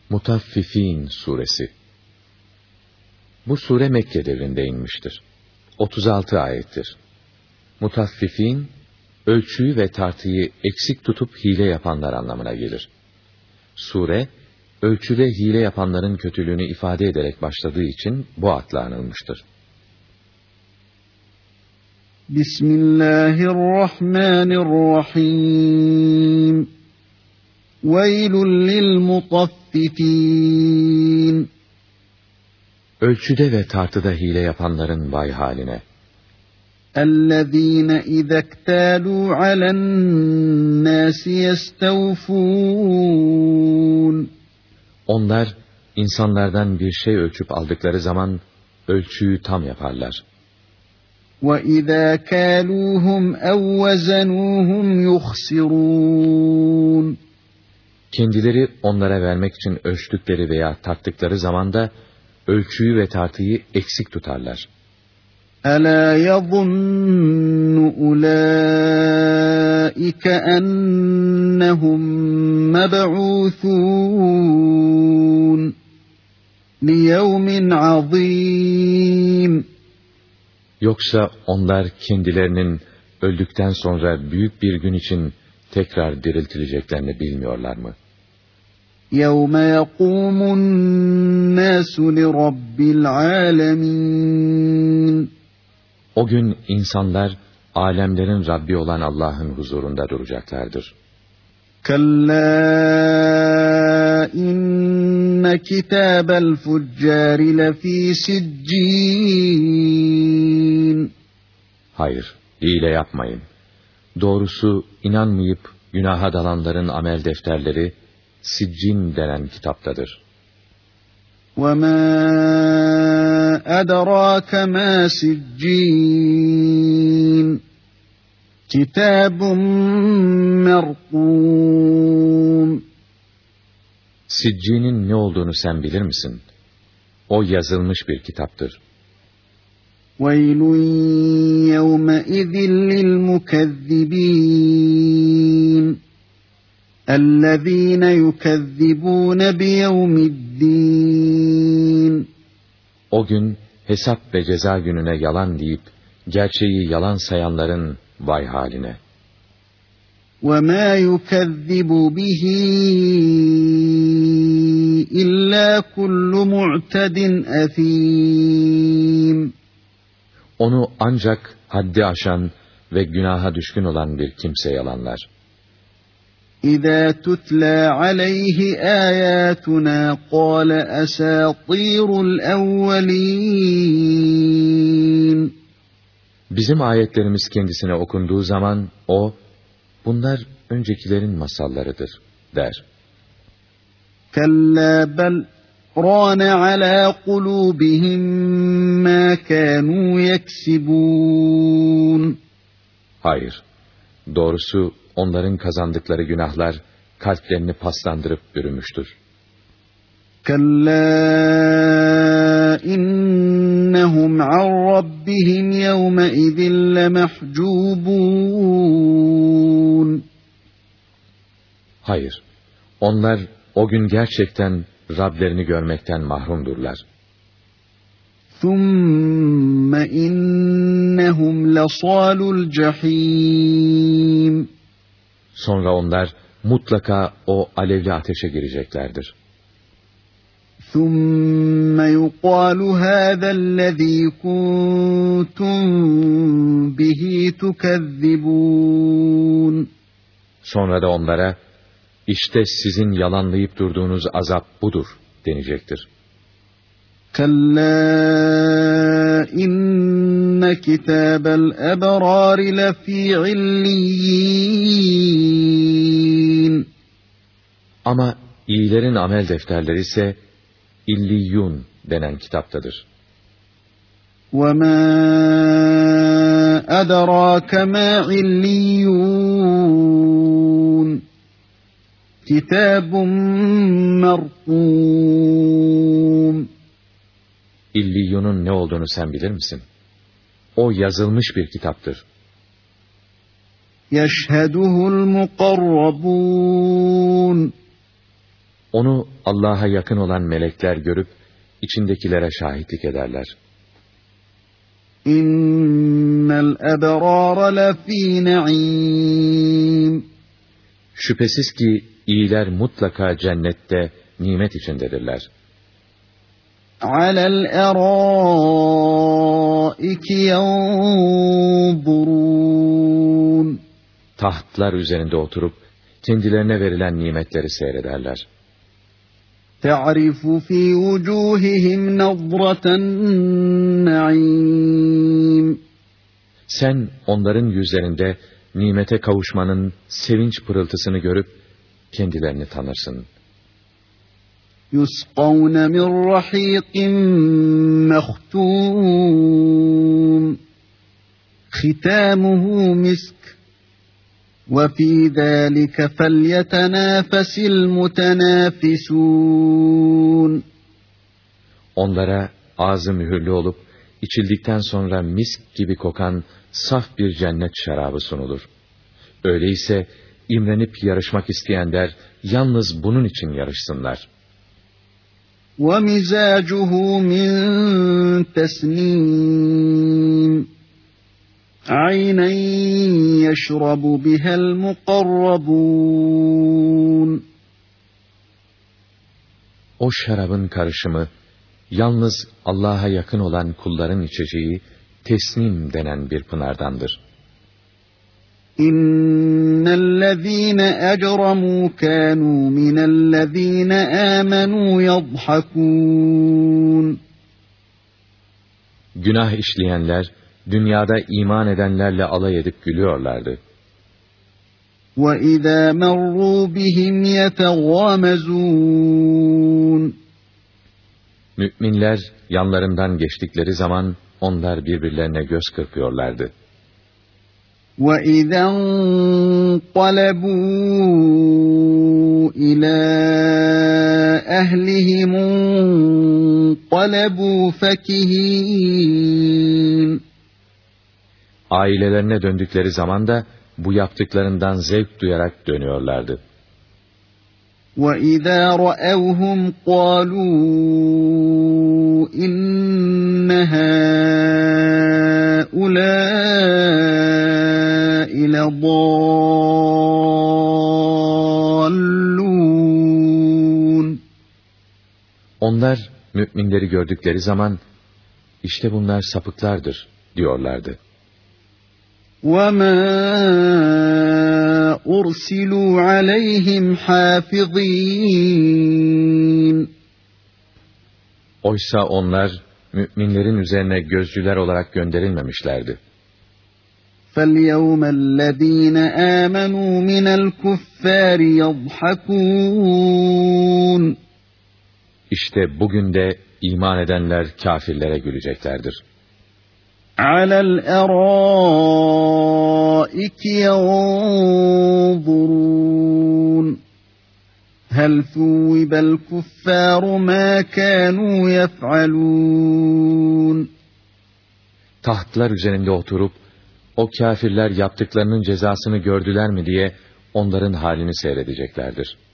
Mutaffifin suresi. Bu sure Mekke devrinde inmiştir. 36 ayettir. Mutaffifin, ölçüyü ve tartıyı eksik tutup hile yapanlar anlamına gelir. Sure, ölçüde hile yapanların kötülüğünü ifade ederek başladığı için bu adla anılmıştır. Bismillahirrahmanirrahim. Veylül lil mutaffifin. Ölçüde ve tartıda hile yapanların vay haline. اَلَّذ۪ينَ اِذَا اكْتَالُوا عَلَى النَّاسِ يَسْتَوْفُونَ. Onlar, insanlardan bir şey ölçüp aldıkları zaman, ölçüyü tam yaparlar. وَاِذَا كَالُوهُمْ اَوْ وَزَنُوهُمْ يُخْسِرُونَ. Kendileri onlara vermek için ölçtükleri veya tarttıkları zaman da, ölçüyü ve tartıyı eksik tutarlar. أَلَا يَظُنُّ أُولَٰئِكَ أَنَّهُمْ مَبْعُوثُونَ لِيَوْمٍ عَظِيمٍ. Yoksa onlar kendilerinin öldükten sonra büyük bir gün için tekrar diriltileceklerini bilmiyorlar mı? يَوْمَ يَقُومُ النَّاسُ لِرَبِّ الْعَالَمِينَ. O gün insanlar, alemlerin Rabbi olan Allah'ın huzurunda duracaklardır. كَلَّا إِنَّ كِتَابَ الْفُجَّارِ لَفِي سِجِّينٍ. Hayır, hile yapmayın. Doğrusu inanmayıp günaha dalanların amel defterleri, Siccin denen kitaptadır. وَمَا أَدْرَاكَ مَا سِجِّينٌ. كِتَابٌ مَرْقُومٌ. Siccin'in ne olduğunu sen bilir misin? O yazılmış bir kitaptır. وَيْلٌ يَوْمَئِذٍ لِلْمُكَذِّبِينَ. اَلَّذ۪ينَ يُكَذِّبُونَ بِيَوْمِ الدِّينِ. O gün hesap ve ceza gününe yalan deyip gerçeği yalan sayanların vay haline. وَمَا يُكَذِّبُ بِهِ إِلَّا كُلُّ مُعْتَدٍ أَثِيمٍ. Onu ancak haddi aşan ve günaha düşkün olan bir kimse yalanlar. إِذَا تُتْلَى عَلَيْهِ آيَاتُنَا قَالَ أَسَاطِيرُ الْأَوَّلِينَ. Bizim ayetlerimiz kendisine okunduğu zaman o, bunlar öncekilerin masallarıdır der. كَلَّا بَلْ رَانَ عَلَى قُلُوبِهِمْ مَا كَانُوا يَكْسِبُونَ. Hayır, doğrusu onların kazandıkları günahlar kalplerini paslandırıp bürümüştür. كَلَّا إِنَّهُمْ عَنْ رَبِّهِمْ يَوْمَئِذٍ لَمَحْجُوبُونَ. Hayır, onlar o gün gerçekten Rablerini görmekten mahrumdurlar. ثُمَّ إِنَّهُمْ لَصَالُو الْجَحِيمِ. Sonra onlar mutlaka o alevli ateşe gireceklerdir. ثُمَّ يُقَالُ هَذَا الَّذ۪ي كُنْتُمْ بِهِ تُكَذِّبُونَ. Sonra da onlara, işte sizin yalanlayıp durduğunuz azap budur denecektir. كَلَّا إِنَّ كِتَابَ الْأَبْرَارِ لَفِي عِلِّيِّينَ. Ama iyilerin amel defterleri ise İlliyyun denen kitaptadır. وَمَا أَدْرَاكَ مَا عِلِّيُّونَ. كِتَابٌ مَرْقُومٌ. İlliyyunun ne olduğunu sen bilir misin? O yazılmış bir kitaptır. يَشْهَدُهُ الْمُقَرَّبُونَ. Onu Allah'a yakın olan melekler görüp, içindekilere şahitlik ederler. İnnel ebrâre lefî ne'îm. Şüphesiz ki iyiler mutlaka cennette nimet içindedirler. Alel erâiki yanzurûn. Tahtlar üzerinde oturup, kendilerine verilen nimetleri seyrederler. Te'rifu fî vücûhihim nazraten naîm. Sen onların yüzlerinde nimete kavuşmanın sevinç pırıltısını görüp kendilerini tanırsın. Yusqawne min rahîkin mehtûm. Khitâmuhu misk. وَفِي ذَٰلِكَ فَلْيَتَنَافَسِ الْمُتَنَافِسُونَ. Onlara ağzı mühürlü olup, içildikten sonra misk gibi kokan saf bir cennet şarabı sunulur. Öyleyse imrenip yarışmak isteyenler yalnız bunun için yarışsınlar. وَمِزَاجُهُ مِنْ تَسْنِيمٍ. عَيْنًا يَشْرَبُ بِهَا الْمُقَرَّبُونَ. O şarabın karışımı, yalnız Allah'a yakın olan kulların içeceği, tesnim denen bir pınardandır. İnnellezîne ecremû kânû minellezîne âmenû yadhakûn. Günah işleyenler, dünyada iman edenlerle alay edip gülüyorlardı. وَإِذَا مَرُّوا بِهِمْ يَتَغَامَزُونَ. Müminler yanlarından geçtikleri zaman onlar birbirlerine göz kırpıyorlardı. وَإِذَا انقَلَبُوا إِلَى أَهْلِهِمُ انقَلَبُوا فَكِهِينَ. Ailelerine döndükleri zaman da bu yaptıklarından zevk duyarak dönüyorlardı. وَإِذَا رَأَوْهُمْ قَالُوا إِنَّ هَٰؤُلَاءِ لَضَالُّونَ. Onlar müminleri gördükleri zaman işte bunlar sapıklardır diyorlardı. وَمَا أُرْسِلُوا عَلَيْهِمْ حَافِظِينَ. Oysa onlar müminlerin üzerine gözcüler olarak gönderilmemişlerdi. فَالْيَوْمَ الَّذ۪ينَ آمَنُوا مِنَ الْكُفَّارِ يَضْحَكُونَ. İşte bugün de iman edenler kâfirlere güleceklerdir. عَلَى الْأَرَائِكِ يَنظُرُونَ. هَلْ ثُوِّبَ الْكُفَّارُ مَا كَانُوا يَفْعَلُونَ. Tahtlar üzerinde oturup, o kâfirler yaptıklarının cezasını gördüler mi diye onların halini seyredeceklerdir.